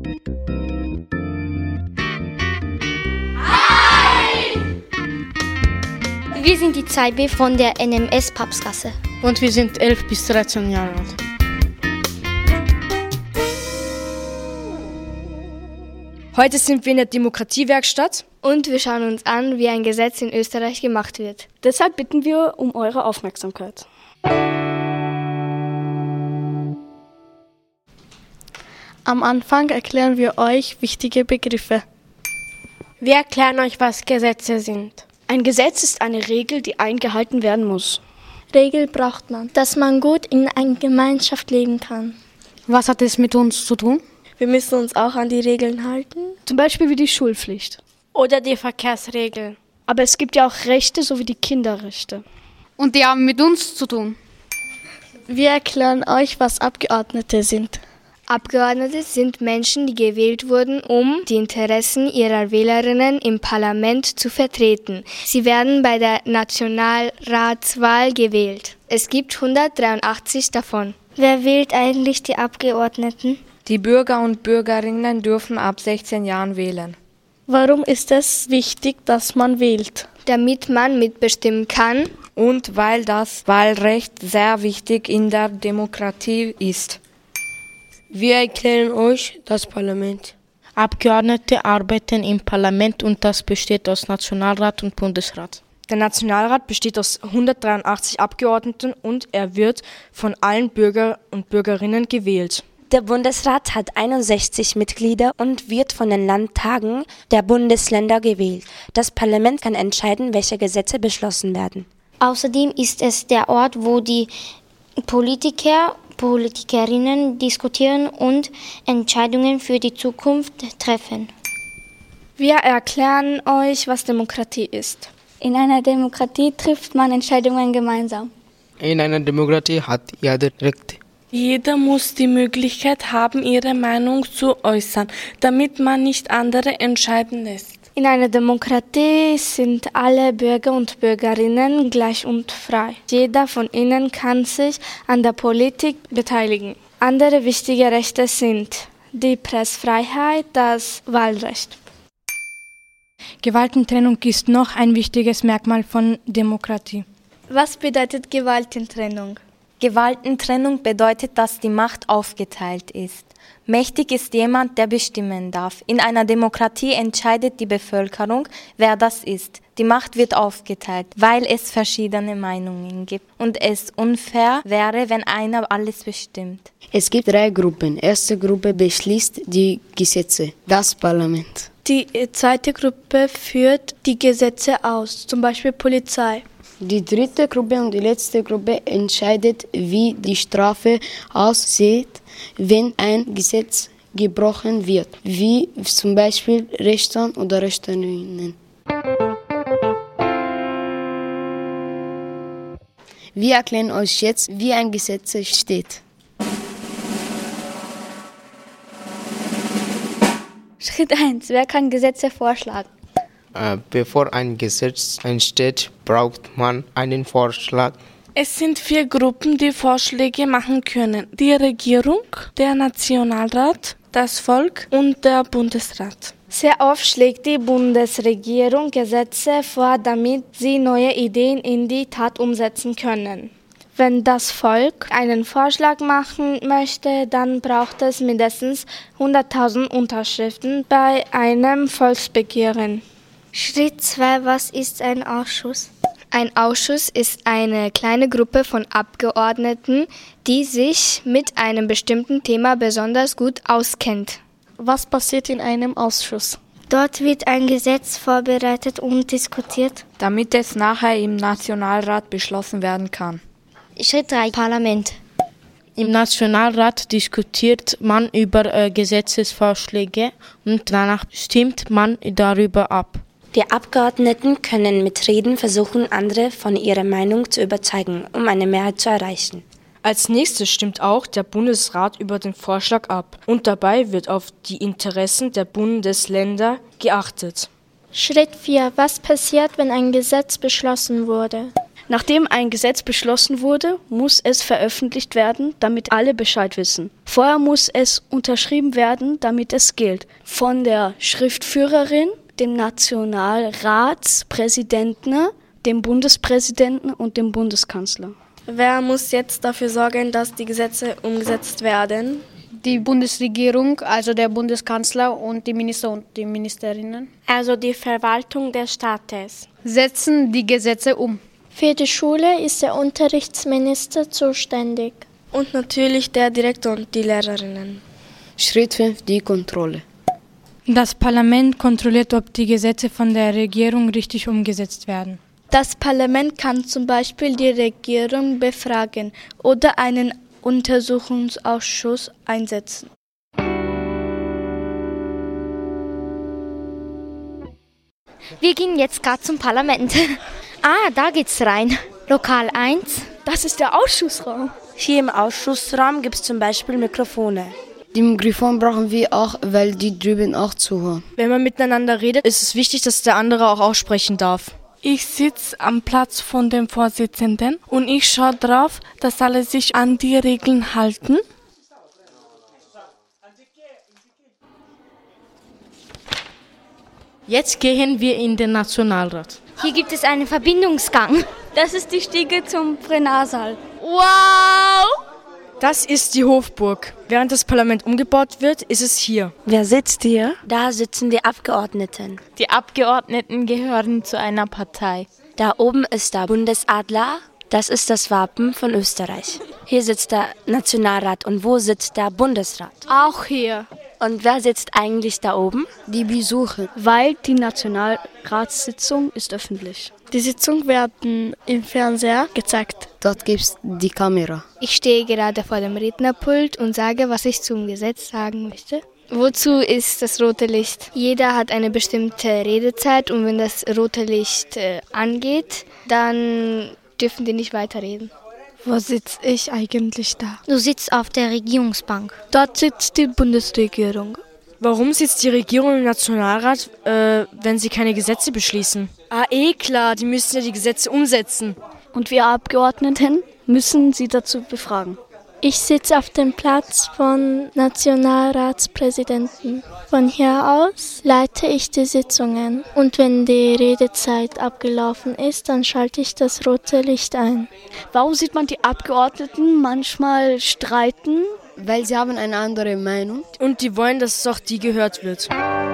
Wir sind die ZB von der NMS Papstgasse. Und wir sind 11 bis 13 Jahre alt. Heute sind wir in der Demokratiewerkstatt. Und wir schauen uns an, wie ein Gesetz in Österreich gemacht wird. Deshalb bitten wir um eure Aufmerksamkeit. Am Anfang erklären wir euch wichtige Begriffe. Wir erklären euch, was Gesetze sind. Ein Gesetz ist eine Regel, die eingehalten werden muss. Regel braucht man, dass man gut in einer Gemeinschaft leben kann. Was hat es mit uns zu tun? Wir müssen uns auch an die Regeln halten. Zum Beispiel wie die Schulpflicht. Oder die Verkehrsregeln. Aber es gibt ja auch Rechte sowie die Kinderrechte. Und die haben mit uns zu tun. Wir erklären euch, was Abgeordnete sind. Abgeordnete sind Menschen, die gewählt wurden, um die Interessen ihrer Wählerinnen im Parlament zu vertreten. Sie werden bei der Nationalratswahl gewählt. Es gibt 183 davon. Wer wählt eigentlich die Abgeordneten? Die Bürger und Bürgerinnen dürfen ab 16 Jahren wählen. Warum ist es wichtig, dass man wählt? Damit man mitbestimmen kann. Und weil das Wahlrecht sehr wichtig in der Demokratie ist. Wir erklären euch das Parlament. Abgeordnete arbeiten im Parlament und das besteht aus Nationalrat und Bundesrat. Der Nationalrat besteht aus 183 Abgeordneten und er wird von allen Bürger und Bürgerinnen gewählt. Der Bundesrat hat 61 Mitglieder und wird von den Landtagen der Bundesländer gewählt. Das Parlament kann entscheiden, welche Gesetze beschlossen werden. Außerdem ist es der Ort, wo die Politikerinnen diskutieren und Entscheidungen für die Zukunft treffen. Wir erklären euch, was Demokratie ist. In einer Demokratie trifft man Entscheidungen gemeinsam. In einer Demokratie hat jeder Recht. Jeder muss die Möglichkeit haben, ihre Meinung zu äußern, damit man nicht andere entscheiden lässt. In einer Demokratie sind alle Bürger und Bürgerinnen gleich und frei. Jeder von ihnen kann sich an der Politik beteiligen. Andere wichtige Rechte sind die Pressefreiheit, das Wahlrecht. Gewaltentrennung ist noch ein wichtiges Merkmal von Demokratie. Was bedeutet Gewaltentrennung? Gewaltentrennung bedeutet, dass die Macht aufgeteilt ist. Mächtig ist jemand, der bestimmen darf. In einer Demokratie entscheidet die Bevölkerung, wer das ist. Die Macht wird aufgeteilt, weil es verschiedene Meinungen gibt und es unfair wäre, wenn einer alles bestimmt. Es gibt 3 Gruppen. Erste Gruppe beschließt die Gesetze, das Parlament. Die zweite Gruppe führt die Gesetze aus, zum Beispiel Polizei. Die dritte Gruppe und die letzte Gruppe entscheidet, wie die Strafe aussieht, wenn ein Gesetz gebrochen wird, wie zum Beispiel Richter oder Richterinnen. Wir erklären euch jetzt, wie ein Gesetz steht. Schritt 1. Wer kann Gesetze vorschlagen? Bevor ein Gesetz entsteht, braucht man einen Vorschlag. Es sind 4 Gruppen, die Vorschläge machen können. Die Regierung, der Nationalrat, das Volk und der Bundesrat. Sehr oft schlägt die Bundesregierung Gesetze vor, damit sie neue Ideen in die Tat umsetzen können. Wenn das Volk einen Vorschlag machen möchte, dann braucht es mindestens 100.000 Unterschriften bei einem Volksbegehren. Schritt 2. Was ist ein Ausschuss? Ein Ausschuss ist eine kleine Gruppe von Abgeordneten, die sich mit einem bestimmten Thema besonders gut auskennt. Was passiert in einem Ausschuss? Dort wird ein Gesetz vorbereitet und diskutiert, damit es nachher im Nationalrat beschlossen werden kann. Schritt 3. Parlament. Im Nationalrat diskutiert man über Gesetzesvorschläge und danach stimmt man darüber ab. Die Abgeordneten können mit Reden versuchen, andere von ihrer Meinung zu überzeugen, um eine Mehrheit zu erreichen. Als nächstes stimmt auch der Bundesrat über den Vorschlag ab und dabei wird auf die Interessen der Bundesländer geachtet. Schritt 4. Was passiert, wenn ein Gesetz beschlossen wurde? Nachdem ein Gesetz beschlossen wurde, muss es veröffentlicht werden, damit alle Bescheid wissen. Vorher muss es unterschrieben werden, damit es gilt. Von der Schriftführerin, dem Nationalratspräsidenten, dem Bundespräsidenten und dem Bundeskanzler. Wer muss jetzt dafür sorgen, dass die Gesetze umgesetzt werden? Die Bundesregierung, also der Bundeskanzler und die Minister und die Ministerinnen. Also die Verwaltung des Staates. Setzen die Gesetze um. Für die Schule ist der Unterrichtsminister zuständig. Und natürlich der Direktor und die Lehrerinnen. Schritt 5, die Kontrolle. Das Parlament kontrolliert, ob die Gesetze von der Regierung richtig umgesetzt werden. Das Parlament kann zum Beispiel die Regierung befragen oder einen Untersuchungsausschuss einsetzen. Wir gehen jetzt gerade zum Parlament. Da geht's rein. Lokal 1. Das ist der Ausschussraum. Hier im Ausschussraum gibt es zum Beispiel Mikrofone. Die Mikrofon brauchen wir auch, weil die drüben auch zuhören. Wenn man miteinander redet, ist es wichtig, dass der andere auch aussprechen darf. Ich sitze am Platz von dem Vorsitzenden und ich schaue drauf, dass alle sich an die Regeln halten. Jetzt gehen wir in den Nationalrat. Hier gibt es einen Verbindungsgang. Das ist die Stiege zum Plenarsaal. Wow! Das ist die Hofburg. Während das Parlament umgebaut wird, ist es hier. Wer sitzt hier? Da sitzen die Abgeordneten. Die Abgeordneten gehören zu einer Partei. Da oben ist der Bundesadler. Das ist das Wappen von Österreich. Hier sitzt der Nationalrat. Und wo sitzt der Bundesrat? Auch hier. Und wer sitzt eigentlich da oben? Die Besucher. Weil die Nationalratssitzung ist öffentlich. Die Sitzung werden im Fernseher gezeigt. Dort gibt's die Kamera. Ich stehe gerade vor dem Rednerpult und sage, was ich zum Gesetz sagen möchte. Wozu ist das rote Licht? Jeder hat eine bestimmte Redezeit und wenn das rote Licht angeht, dann dürfen die nicht weiterreden. Wo sitze ich eigentlich da? Du sitzt auf der Regierungsbank. Dort sitzt die Bundesregierung. Warum sitzt die Regierung im Nationalrat, wenn sie keine Gesetze beschließen? Klar, die müssen ja die Gesetze umsetzen. Und wir Abgeordneten müssen sie dazu befragen. Ich sitze auf dem Platz von Nationalratspräsidenten. Von hier aus leite ich die Sitzungen. Und wenn die Redezeit abgelaufen ist, dann schalte ich das rote Licht ein. Warum sieht man die Abgeordneten manchmal streiten? Weil sie haben eine andere Meinung. Und die wollen, dass auch die gehört wird.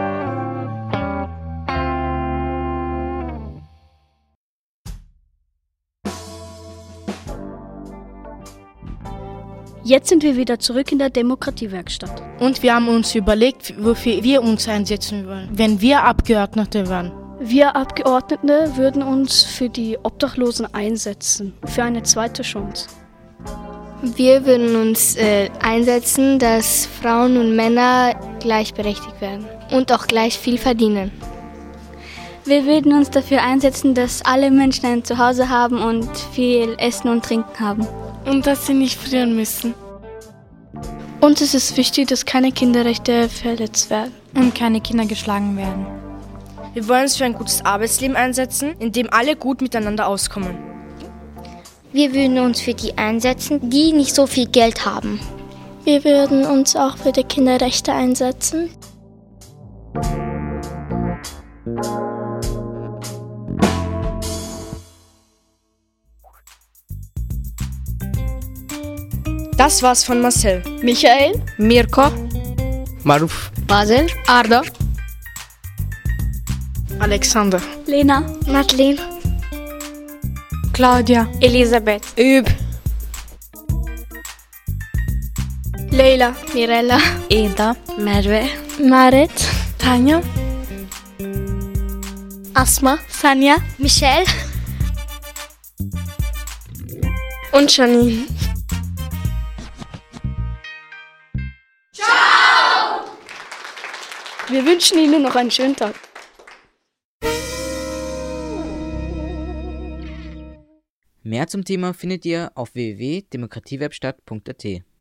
Jetzt sind wir wieder zurück in der Demokratiewerkstatt. Und wir haben uns überlegt, wofür wir uns einsetzen wollen, wenn wir Abgeordnete waren. Wir Abgeordnete würden uns für die Obdachlosen einsetzen, für eine zweite Chance. Wir würden uns einsetzen, dass Frauen und Männer gleichberechtigt werden und auch gleich viel verdienen. Wir würden uns dafür einsetzen, dass alle Menschen ein Zuhause haben und viel Essen und Trinken haben. Und dass sie nicht frieren müssen. Und es ist wichtig, dass keine Kinderrechte verletzt werden. Und keine Kinder geschlagen werden. Wir wollen uns für ein gutes Arbeitsleben einsetzen, in dem alle gut miteinander auskommen. Wir würden uns für die einsetzen, die nicht so viel Geld haben. Wir würden uns auch für die Kinderrechte einsetzen. Das war's von Marcel, Michael, Mirko, Maruf, Basel, Arda, Alexander, Lena, Madeleine, Claudia, Elisabeth, Üb, Leila, Mirella, Eda, Merve, Marit, Tanja, Asma, Sanja, Michelle und Janine. wir wünschen Ihnen noch einen schönen Tag. Mehr zum Thema findet ihr auf www.demokratiewerkstatt.at.